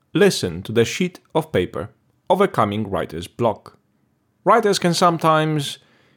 Listen to the sheet of paper, overcoming writer's block. Writers can sometimes,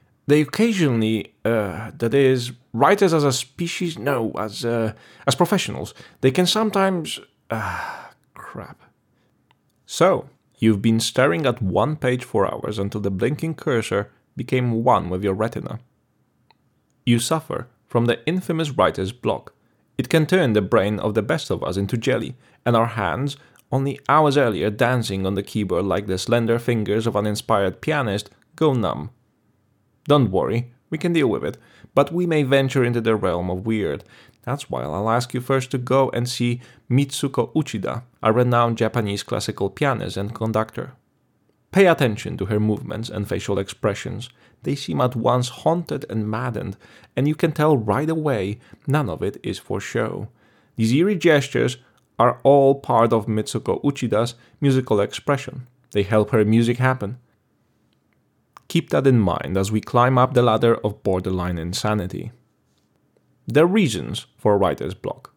writers as a species, no, as professionals, they can sometimes, crap. So, you've been staring at one page for hours until the blinking cursor became one with your retina. You suffer from the infamous writer's block. It can turn the brain of the best of us into jelly, and our hands, only hours earlier dancing on the keyboard like the slender fingers of an inspired pianist, go numb. Don't worry, we can deal with it, but we may venture into the realm of weird. That's why I'll ask you first to go and see Mitsuko Uchida, a renowned Japanese classical pianist and conductor. Pay attention to her movements and facial expressions. They seem at once haunted and maddened, and you can tell right away none of it is for show. These eerie gestures are all part of Mitsuko Uchida's musical expression. They help her music happen. Keep that in mind as we climb up the ladder of borderline insanity. The reasons for a writer's block.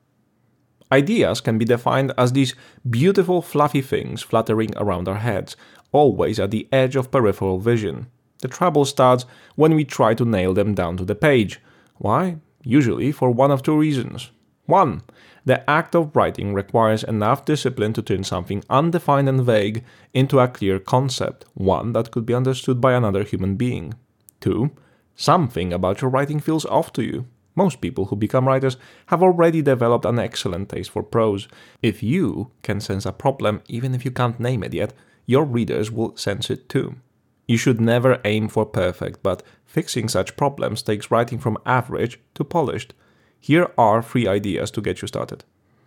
Ideas can be defined as these beautiful fluffy things fluttering around our heads, always at the edge of peripheral vision. The trouble starts when we try to nail them down to the page. Why? Usually for one of two reasons. 1. The act of writing requires enough discipline to turn something undefined and vague into a clear concept, one that could be understood by another human being. 2. Something about your writing feels off to you. Most people who become writers have already developed an excellent taste for prose. If you can sense a problem, even if you can't name it yet, your readers will sense it too. You should never aim for perfect, but fixing such problems takes writing from average to polished. Here are 3 ideas to get you started.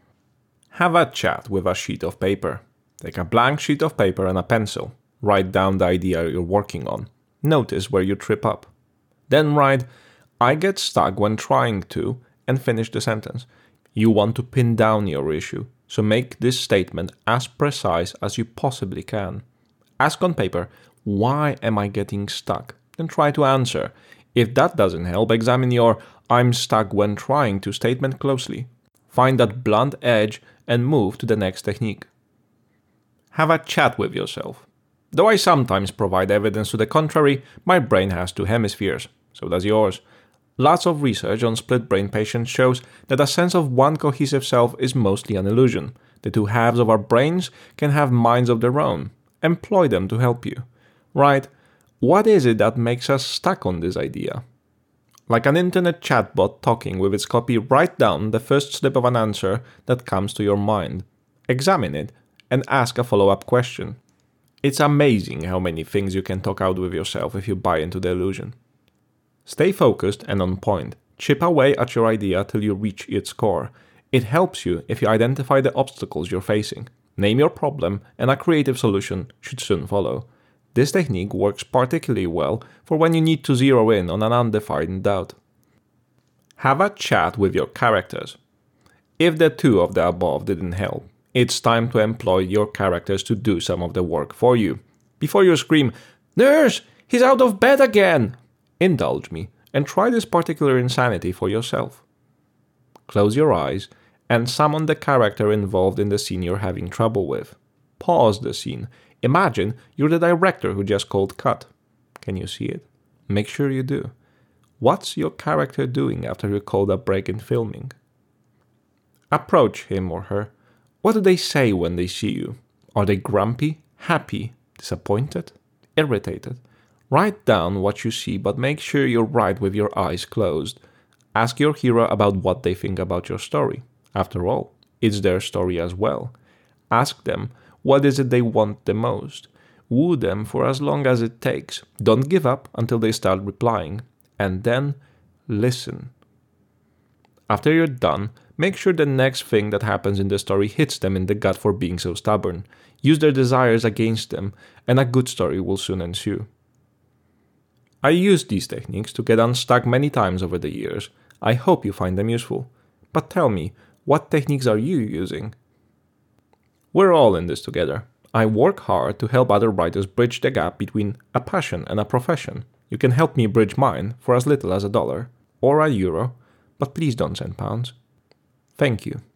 Have a chat with a sheet of paper. Take a blank sheet of paper and a pencil. Write down the idea you're working on. Notice where you trip up. Then write, "I get stuck when trying to," and finish the sentence. You want to pin down your issue, so make this statement as precise as you possibly can. Ask on paper, "Why am I getting stuck?" Then try to answer. If that doesn't help, examine your "I'm stuck when trying to" statement closely. Find that blunt edge and move to the next technique. Have a chat with yourself. Though I sometimes provide evidence to the contrary, my brain has 2 hemispheres. So does yours. Lots of research on split-brain patients shows that a sense of one cohesive self is mostly an illusion. The 2 halves of our brains can have minds of their own. Employ them to help you. Right, what is it that makes us stuck on this idea? Like an internet chatbot talking with its copy, write down the first slip of an answer that comes to your mind. Examine it and ask a follow-up question. It's amazing how many things you can talk out with yourself if you buy into the illusion. Stay focused and on point. Chip away at your idea till you reach its core. It helps you if you identify the obstacles you're facing. Name your problem, and a creative solution should soon follow. This technique works particularly well for when you need to zero in on an undefined doubt. Have a chat with your characters. If the 2 of the above didn't help, it's time to employ your characters to do some of the work for you. Before you scream, "Nurse, he's out of bed again!" Indulge me and try this particular insanity for yourself. Close your eyes and summon the character involved in the scene you're having trouble with. Pause the scene. Imagine you're the director who just called cut. Can you see it? Make sure you do. What's your character doing after you called a break in filming? Approach him or her. What do they say when they see you? Are they grumpy, happy, disappointed, irritated? Write down what you see, but make sure you write with your eyes closed. Ask your hero about what they think about your story. After all, it's their story as well. Ask them what is it they want the most. Woo them for as long as it takes. Don't give up until they start replying. And then listen. After you're done, make sure the next thing that happens in the story hits them in the gut for being so stubborn. Use their desires against them, and a good story will soon ensue. I used these techniques to get unstuck many times over the years. I hope you find them useful. But tell me, what techniques are you using? We're all in this together. I work hard to help other writers bridge the gap between a passion and a profession. You can help me bridge mine for as little as $1 or €1, but please don't send pounds. Thank you.